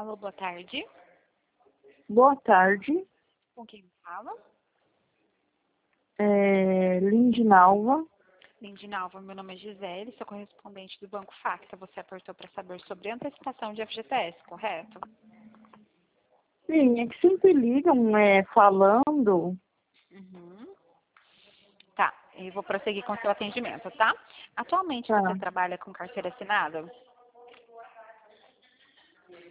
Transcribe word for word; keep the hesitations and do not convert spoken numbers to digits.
Alô, boa tarde. Boa tarde, Com quem fala? é, Lindinalva. Lindinalva, meu nome é Gisele, sou correspondente do Banco Facta. Você apertou para saber sobre antecipação de F G T S, correto? Sim, é que sempre ligam é, falando. Uhum. Tá, eu vou prosseguir com o seu atendimento, tá? Atualmente Tá. você trabalha com carteira assinada?